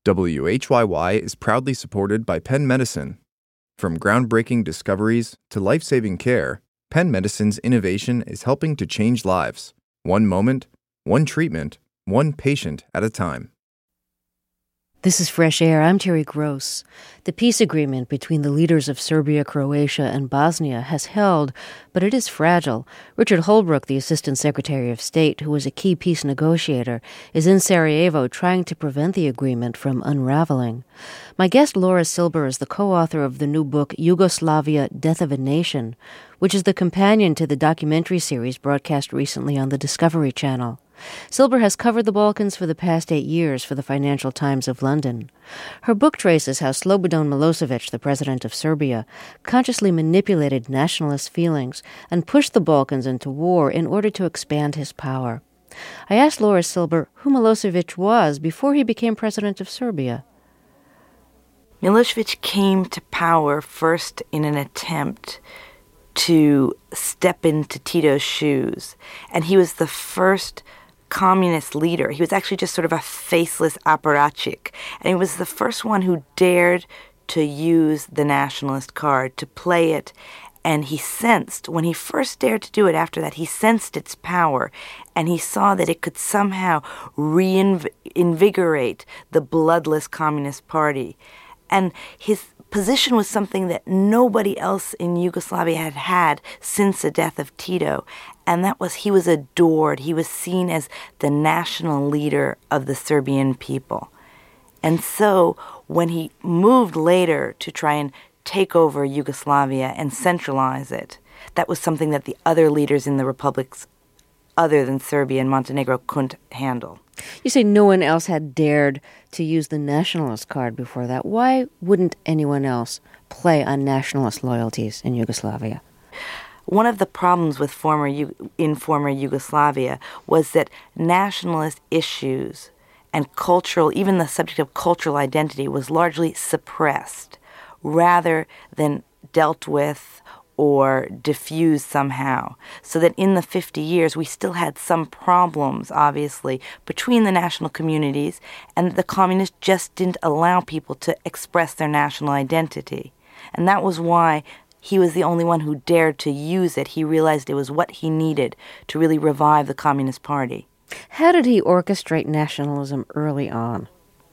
WHYY is proudly supported by Penn Medicine. From groundbreaking discoveries to life-saving care, Penn Medicine's innovation is helping to change lives, one moment, one treatment, one patient at a time. This is Fresh Air. I'm Terry Gross. The peace agreement between the leaders of Serbia, Croatia, and Bosnia has held, but it is fragile. Richard Holbrooke, the Assistant Secretary of State, who was a key peace negotiator, is in Sarajevo trying to prevent the agreement from unraveling. My guest, Laura Silber, is the co-author of the new book, Yugoslavia, Death of a Nation, which is the companion to the documentary series broadcast recently on the Discovery Channel. Silber has covered the Balkans for the past 8 years for the Financial Times of London. Her book traces how Slobodan Milosevic, the president of Serbia, consciously manipulated nationalist feelings and pushed the Balkans into war in order to expand his power. I asked Laura Silber who Milosevic was before he became president of Serbia. Milosevic came to power first in an attempt to step into Tito's shoes, and he was the first communist leader. He was actually just sort of a faceless apparatchik, and he was the first one who dared to use the nationalist card, to play it, and he sensed, when he first dared to do it after that, he sensed its power, and he saw that it could somehow reinvigorate the bloodless Communist Party. And his position was something that nobody else in Yugoslavia had had since the death of Tito, and that was he was adored. He was seen as the national leader of the Serbian people. And so when he moved later to try and take over Yugoslavia and centralize it, that was something that the other leaders in the republics other than Serbia and Montenegro couldn't handle. You say no one else had dared to use the nationalist card before that. Why wouldn't anyone else play on nationalist loyalties in Yugoslavia? One of the problems with former Yugoslavia was that nationalist issues and cultural, even the subject of cultural identity, was largely suppressed rather than dealt with or diffused somehow. So that in the 50 years, we still had some problems, obviously, between the national communities, and the communists just didn't allow people to express their national identity. And that was why he was the only one who dared to use it. He realized it was what he needed to really revive the Communist Party. How did he orchestrate nationalism early on?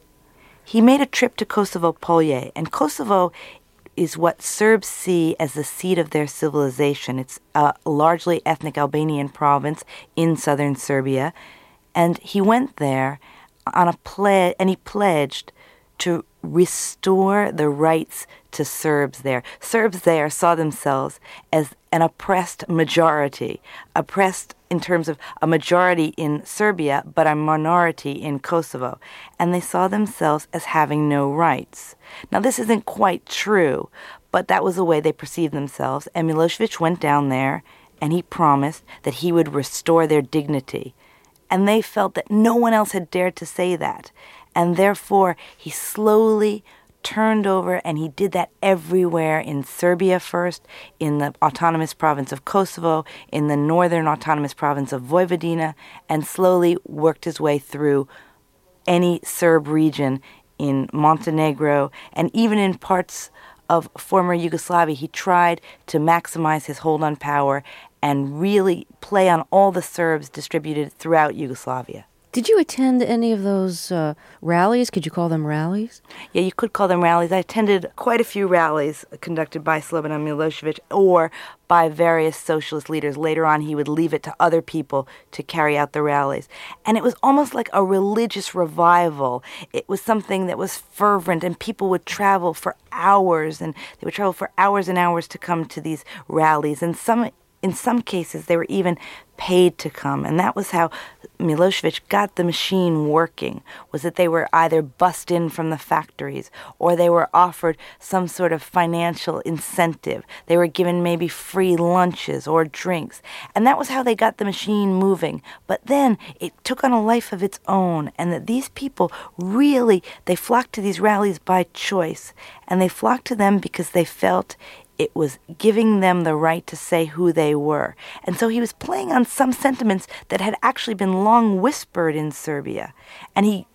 He made a trip to Kosovo Polje, and Kosovo is what Serbs see as the seat of their civilization. It's a largely ethnic Albanian province in southern Serbia, and he went there on a pledge, and he pledged to restore the rights to Serbs there. Serbs there saw themselves as an oppressed majority, oppressed in terms of a majority in Serbia, but a minority in Kosovo. And they saw themselves as having no rights. Now, this isn't quite true, but that was the way they perceived themselves. And Milosevic went down there, and he promised that he would restore their dignity. And they felt that no one else had dared to say that. And therefore, he slowly turned over, and he did that everywhere, in Serbia first, in the autonomous province of Kosovo, in the northern autonomous province of Vojvodina, and slowly worked his way through any Serb region in Montenegro, and even in parts of former Yugoslavia. He tried to maximize his hold on power and really play on all the Serbs distributed throughout Yugoslavia. Did you attend any of those rallies? Could you call them rallies? Yeah, you could call them rallies. I attended quite a few rallies conducted by Slobodan Milosevic or by various socialist leaders. Later on, he would leave it to other people to carry out the rallies. And it was almost like a religious revival. It was something that was fervent, and people would travel for hours, and they would travel for hours and hours to come to these rallies. And in some cases, they were even paid to come. And that was how Milosevic got the machine working, was that they were either bussed in from the factories or they were offered some sort of financial incentive. They were given maybe free lunches or drinks. And that was how they got the machine moving. But then it took on a life of its own, and that these people really, they flocked to these rallies by choice. And they flocked to them because they felt it was giving them the right to say who they were. And so he was playing on some sentiments that had actually been long whispered in Serbia. And he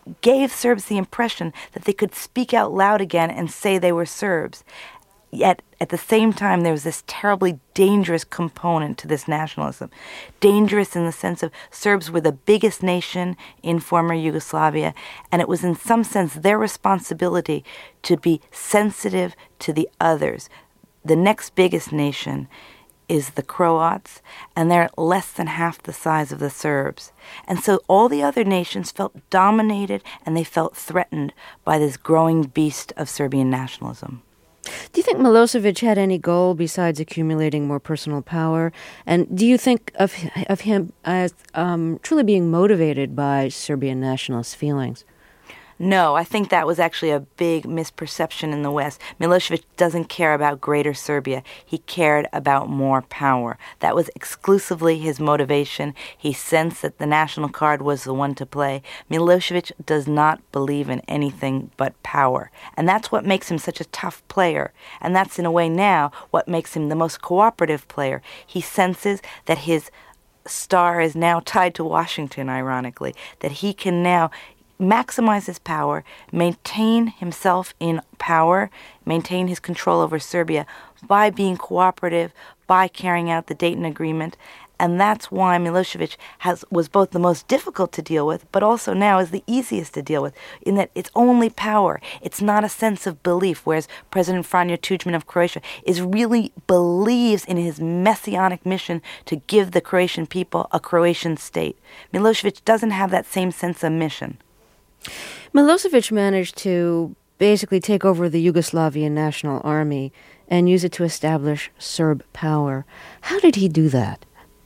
gave Serbs the impression that they could speak out loud again and say they were Serbs. Yet, at the same time, there was this terribly dangerous component to this nationalism. Dangerous in the sense of Serbs were the biggest nation in former Yugoslavia, and it was in some sense their responsibility to be sensitive to the others. The next biggest nation is the Croats, and they're less than half the size of the Serbs. And so all the other nations felt dominated, and they felt threatened by this growing beast of Serbian nationalism. Do you think Milosevic had any goal besides accumulating more personal power? And do you think of him as truly being motivated by Serbian nationalist feelings? No, I think that was actually a big misperception in the West. Milosevic doesn't care about Greater Serbia. He cared about more power. That was exclusively his motivation. He sensed that the national card was the one to play. Milosevic does not believe in anything but power. And that's what makes him such a tough player. And that's, in a way now, what makes him the most cooperative player. He senses that his star is now tied to Washington, ironically, that he can now maximize his power, maintain himself in power, maintain his control over Serbia by being cooperative, by carrying out the Dayton Agreement. And that's why Milosevic was both the most difficult to deal with, but also now is the easiest to deal with, in that it's only power. It's not a sense of belief, whereas President Franjo Tudjman of Croatia really believes in his messianic mission to give the Croatian people a Croatian state. Milosevic doesn't have that same sense of mission. Milosevic managed to basically take over the Yugoslavian National Army and use it to establish Serb power. How did he do that?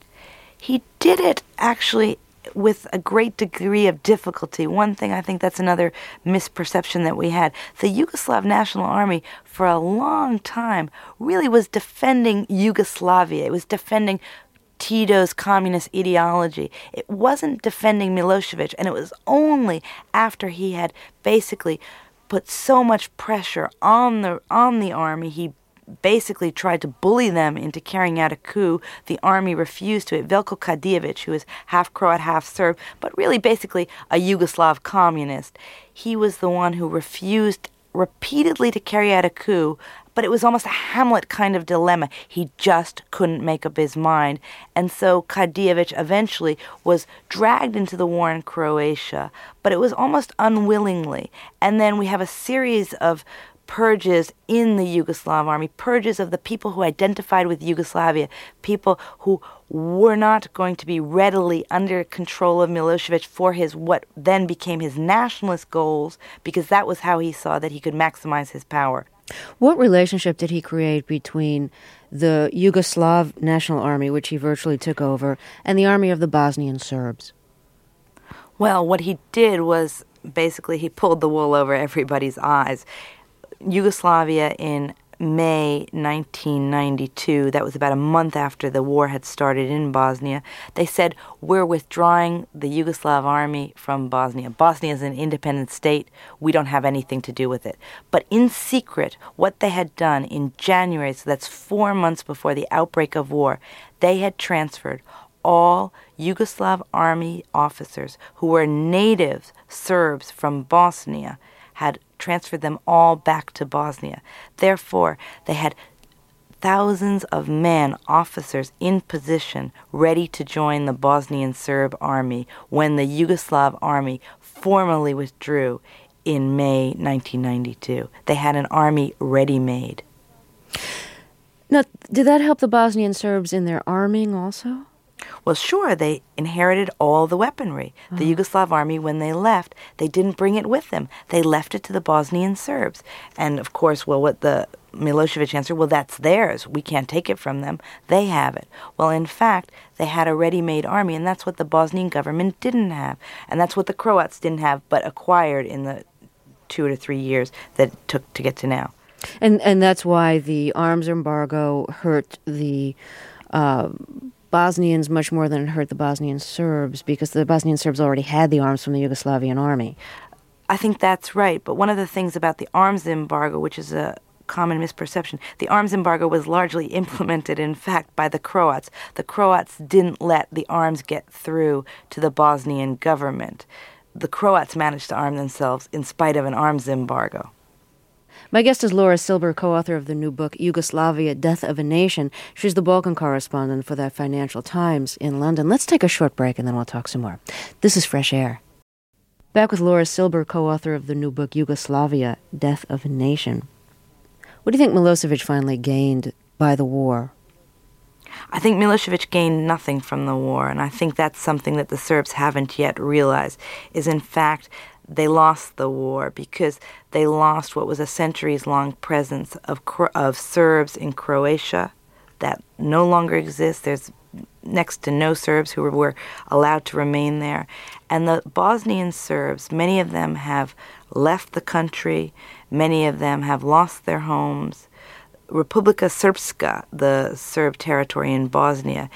He did it, actually, with a great degree of difficulty. One thing, I think that's another misperception that we had. The Yugoslav National Army, for a long time, really was defending Yugoslavia. It was defending Tito's communist ideology. It wasn't defending Milosevic, and it was only after he had basically put so much pressure on the army, he basically tried to bully them into carrying out a coup. The army refused to it. Veljko Kadijevic, who is half Croat, half Serb, but really basically a Yugoslav communist, he was the one who refused repeatedly to carry out a coup, but it was almost a Hamlet kind of dilemma. He just couldn't make up his mind. And so Kadijevic eventually was dragged into the war in Croatia, but it was almost unwillingly. And then we have a series of purges in the Yugoslav army, purges of the people who identified with Yugoslavia, people who were not going to be readily under control of Milosevic for his what then became his nationalist goals, because that was how he saw that he could maximize his power. What relationship did he create between the Yugoslav National Army, which he virtually took over, and the army of the Bosnian Serbs? Well, what he did was basically he pulled the wool over everybody's eyes. Yugoslavia in May 1992, that was about a month after the war had started in Bosnia, they said, we're withdrawing the Yugoslav army from Bosnia. Bosnia is an independent state. We don't have anything to do with it. But in secret, what they had done in January, so that's 4 months before the outbreak of war, they had transferred all Yugoslav army officers who were native Serbs from Bosnia, had transferred them all back to Bosnia. Therefore, they had thousands of men, officers in position, ready to join the Bosnian Serb army when the Yugoslav army formally withdrew in May 1992. They had an army ready-made. Now, did that help the Bosnian Serbs in their arming also? Well, sure, they inherited all the weaponry. The Yugoslav army, when they left, they didn't bring it with them. They left it to the Bosnian Serbs. And, of course, well, what the Milosevic answered, well, that's theirs. We can't take it from them. They have it. Well, in fact, they had a ready-made army, and that's what the Bosnian government didn't have. And that's what the Croats didn't have, but acquired in the 2 to 3 years that it took to get to now. And that's why the arms embargo hurt the Bosnians much more than it hurt the Bosnian Serbs, because the Bosnian Serbs already had the arms from the Yugoslavian army. I think that's right, but one of the things about the arms embargo, which is a common misperception, the arms embargo was largely implemented, in fact, by the Croats. The Croats didn't let the arms get through to the Bosnian government. the Croats managed to arm themselves in spite of an arms embargo. My guest is Laura Silber, co-author of the new book, Yugoslavia, Death of a Nation. She's the Balkan correspondent for the Financial Times in London. Let's take a short break and then we'll talk some more. This is Fresh Air. Back with Laura Silber, co-author of the new book, Yugoslavia, Death of a Nation. What do you think Milosevic finally gained by the war? I think Milosevic gained nothing from the war, and I think that's something that the Serbs haven't yet realized, is in fact they lost the war because they lost what was a centuries-long presence of Serbs in Croatia that no longer exists. There's next to no Serbs who were allowed to remain there. And the Bosnian Serbs, many of them have left the country, many of them have lost their homes. Republika Srpska, the Serb territory in Bosnia,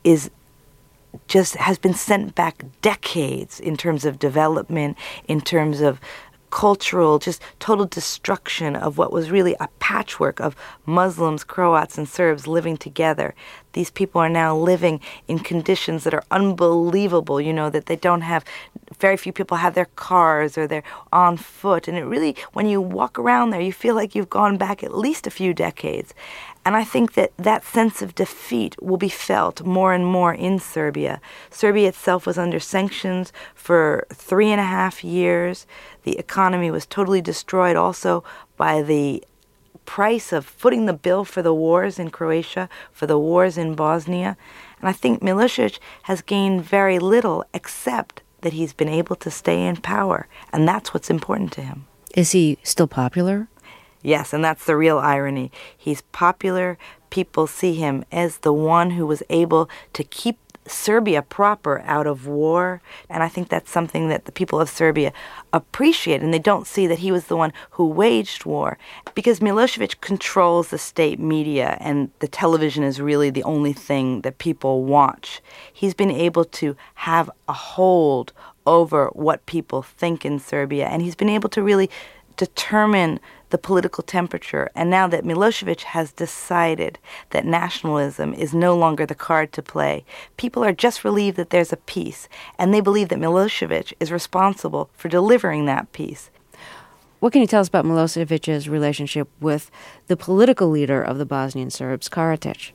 has been sent back decades in terms of development, in terms of cultural, just total destruction of what was really a patchwork of Muslims, Croats, and Serbs living together. These people are now living in conditions that are unbelievable, that they don't have, very few people have their cars or they're on foot. And it really, when you walk around there, you feel like you've gone back at least a few decades. And I think that sense of defeat will be felt more and more in Serbia. Serbia itself was under sanctions for 3.5 years. The economy was totally destroyed also by the price of footing the bill for the wars in Croatia, for the wars in Bosnia. And I think Milosevic has gained very little except that he's been able to stay in power. And that's what's important to him. Is he still popular? Yes, and that's the real irony. He's popular. People see him as the one who was able to keep Serbia proper out of war. And I think that's something that the people of Serbia appreciate. And they don't see that he was the one who waged war. Because Milosevic controls the state media, and the television is really the only thing that people watch. He's been able to have a hold over what people think in Serbia. And he's been able to really determine the political temperature. And now that Milosevic has decided that nationalism is no longer the card to play, people are just relieved that there's a peace, and they believe that Milosevic is responsible for delivering that peace. What can you tell us about Milosevic's relationship with the political leader of the Bosnian Serbs, Karadzic?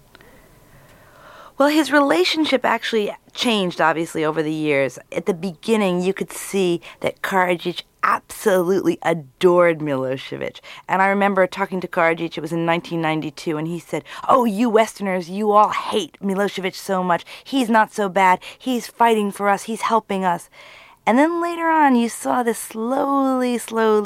Well, his relationship actually changed, obviously, over the years. At the beginning, you could see that Karadzic absolutely adored Milosevic. And I remember talking to Karadzic, it was in 1992, and he said, "Oh, you Westerners, you all hate Milosevic so much. He's not so bad. He's fighting for us. He's helping us." And then later on, you saw this slowly,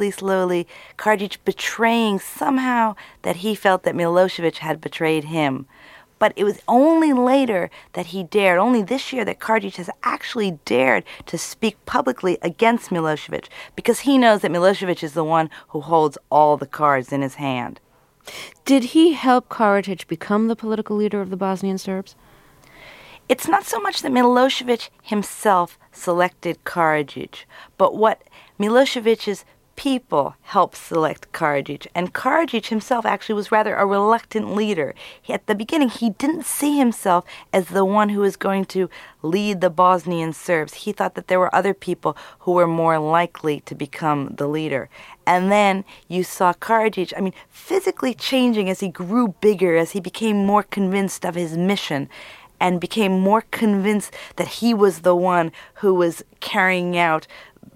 Karadzic betraying somehow that he felt that Milosevic had betrayed him. But it was only later that he dared, only this year, that Karadzic has actually dared to speak publicly against Milosevic, because he knows that Milosevic is the one who holds all the cards in his hand. Did he help Karadzic become the political leader of the Bosnian Serbs? It's not so much that Milosevic himself selected Karadzic, but what Milosevic's people helped select Karadzic. And Karadzic himself actually was rather a reluctant leader. At the beginning, he didn't see himself as the one who was going to lead the Bosnian Serbs. He thought that there were other people who were more likely to become the leader. And then you saw Karadzic, physically changing as he grew bigger, as he became more convinced of his mission, and became more convinced that he was the one who was carrying out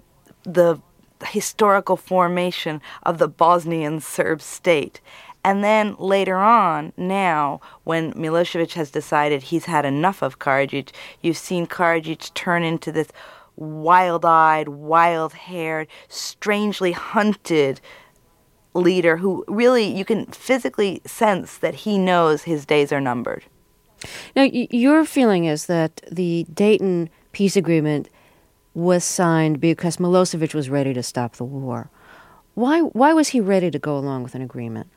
the historical formation of the Bosnian Serb state. And then later on, now, when Milosevic has decided he's had enough of Karadzic, you've seen Karadzic turn into this wild-eyed, wild-haired, strangely hunted leader who really, you can physically sense that he knows his days are numbered. Now, your feeling is that the Dayton peace agreement was signed because Milosevic was ready to stop the war. Why was he ready to go along with an agreement?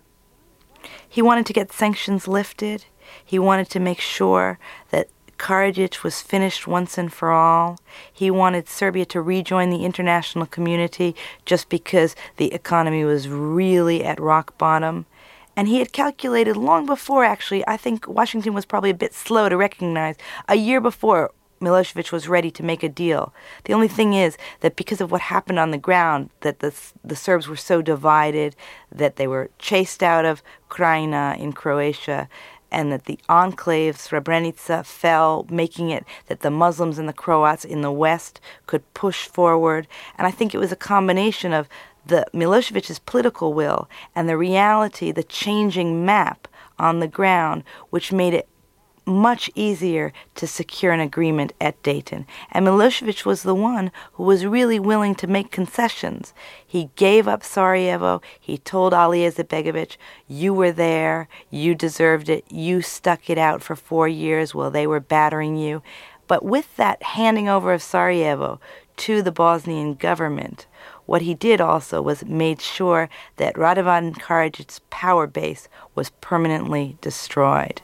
He wanted to get sanctions lifted. He wanted to make sure that Karadzic was finished once and for all. He wanted Serbia to rejoin the international community just because the economy was really at rock bottom. And he had calculated long before, actually, I think Washington was probably a bit slow to recognize, a year before, Milosevic was ready to make a deal. The only thing is that because of what happened on the ground, that the Serbs were so divided, that they were chased out of Krajina in Croatia, and that the enclave Srebrenica fell, making it that the Muslims and the Croats in the west could push forward. And I think it was a combination of the Milosevic's political will and the reality, the changing map on the ground, which made it much easier to secure an agreement at Dayton. And Milosevic was the one who was really willing to make concessions. He gave up Sarajevo. He told Ali Izetbegovic, you were there, you deserved it, you stuck it out for 4 years while they were battering you. But with that handing over of Sarajevo to the Bosnian government, what he did also was made sure that Radovan Karadzic's power base was permanently destroyed.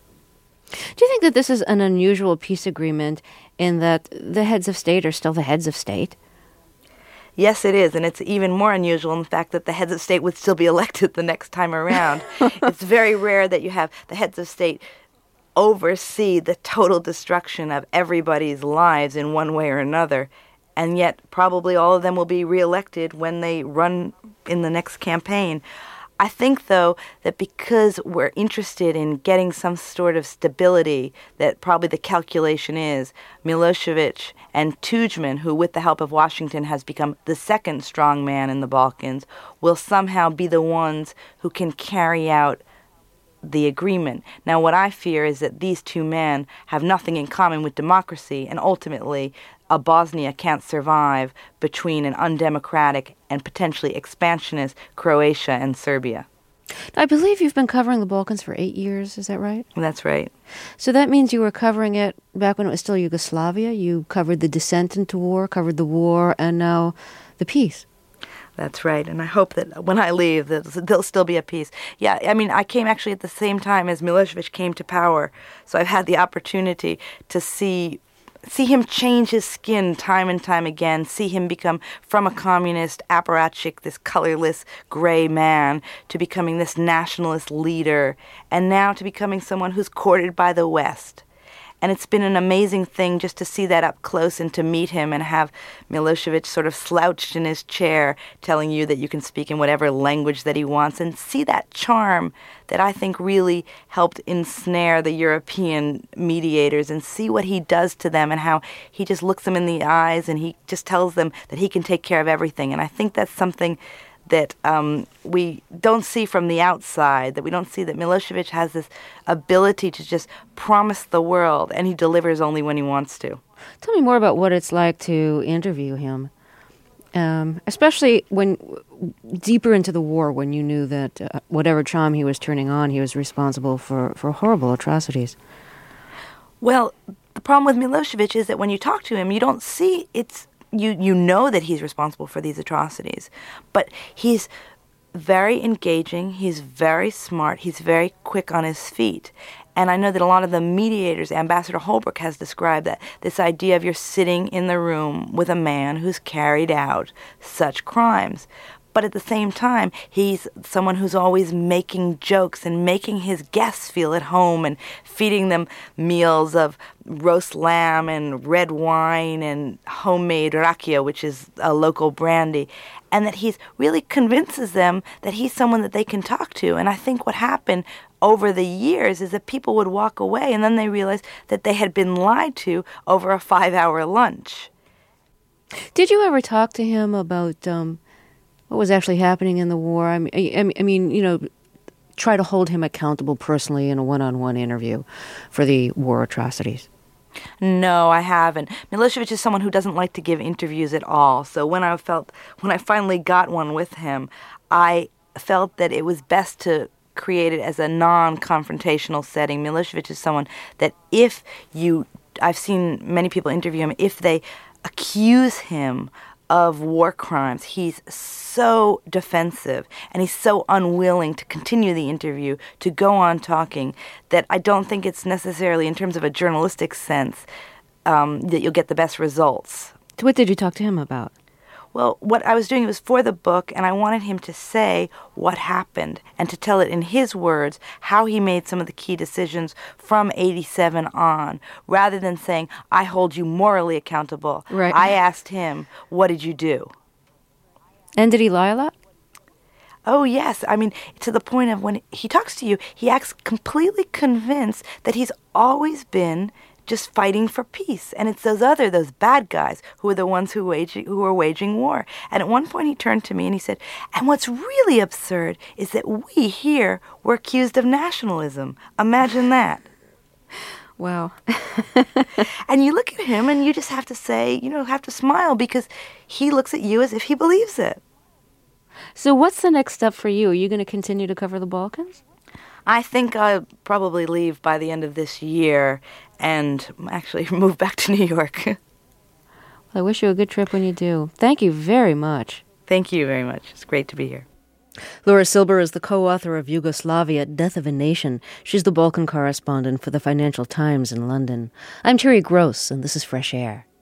Do you think that this is an unusual peace agreement in that the heads of state are still the heads of state? Yes, it is, and it's even more unusual in the fact that the heads of state would still be elected the next time around. It's very rare that you have the heads of state oversee the total destruction of everybody's lives in one way or another, and yet probably all of them will be reelected when they run in the next campaign. I think, though, that because we're interested in getting some sort of stability, that probably the calculation is Milosevic and Tudjman, who with the help of Washington has become the second strong man in the Balkans, will somehow be the ones who can carry out the agreement. Now, what I fear is that these two men have nothing in common with democracy, and ultimately a Bosnia can't survive between an undemocratic and potentially expansionist Croatia and Serbia. I believe you've been covering the Balkans for 8 years, is that right? That's right. So that means you were covering it back when it was still Yugoslavia. You covered the descent into war, covered the war, and now the peace. That's right, and I hope that when I leave, there'll still be a peace. Yeah, I mean, I came actually at the same time as Milosevic came to power, so I've had the opportunity to see him change his skin time and time again, see him become from a communist apparatchik, this colorless gray man, to becoming this nationalist leader, and now to becoming someone who's courted by the West. And it's been an amazing thing just to see that up close and to meet him and have Milosevic sort of slouched in his chair telling you that you can speak in whatever language that he wants, and see that charm that I think really helped ensnare the European mediators, and see what he does to them and how he just looks them in the eyes and he just tells them that he can take care of everything. And I think that's something that we don't see from the outside, that we don't see that Milosevic has this ability to just promise the world, and he delivers only when he wants to. Tell me more about what it's like to interview him, especially when deeper into the war, when you knew that whatever charm he was turning on, he was responsible for horrible atrocities. Well, the problem with Milosevic is that when you talk to him, you don't see You know that he's responsible for these atrocities, but he's very engaging, he's very smart, he's very quick on his feet. And I know that a lot of the mediators, Ambassador Holbrooke has described that, this idea of you're sitting in the room with a man who's carried out such crimes. But at the same time, he's someone who's always making jokes and making his guests feel at home and feeding them meals of roast lamb and red wine and homemade rakia, which is a local brandy, and that he's really convinces them that he's someone that they can talk to. And I think what happened over the years is that people would walk away and then they realized that they had been lied to over a 5-hour lunch. Did you ever talk to him about what was actually happening in the war? I mean, you know, try to hold him accountable personally in a one-on-one interview for the war atrocities. No, I haven't. Milosevic is someone who doesn't like to give interviews at all. So when I finally got one with him, I felt that it was best to create it as a non-confrontational setting. Milosevic is someone that I've seen many people interview him, if they accuse him of war crimes, he's so defensive and he's so unwilling to continue the interview, to go on talking, that I don't think it's necessarily, in terms of a journalistic sense, that you'll get the best results. So what did you talk to him about? Well, what I was doing was for the book, and I wanted him to say what happened and to tell it in his words how he made some of the key decisions from 87 on, rather than saying, I hold you morally accountable. Right. I asked him, what did you do? And did he lie a lot? Oh, yes. I mean, to the point of when he talks to you, he acts completely convinced that he's always been just fighting for peace. And it's those bad guys who are the ones who are waging war. And at one point he turned to me and he said, and what's really absurd is that we here were accused of nationalism. Imagine that. Wow. And you look at him and you just have to say, have to smile because he looks at you as if he believes it. So what's the next step for you? Are you going to continue to cover the Balkans? I think I'll probably leave by the end of this year and actually move back to New York. Well, I wish you a good trip when you do. Thank you very much. Thank you very much. It's great to be here. Laura Silber is the co-author of Yugoslavia, Death of a Nation. She's the Balkan correspondent for the Financial Times in London. I'm Terry Gross, and this is Fresh Air.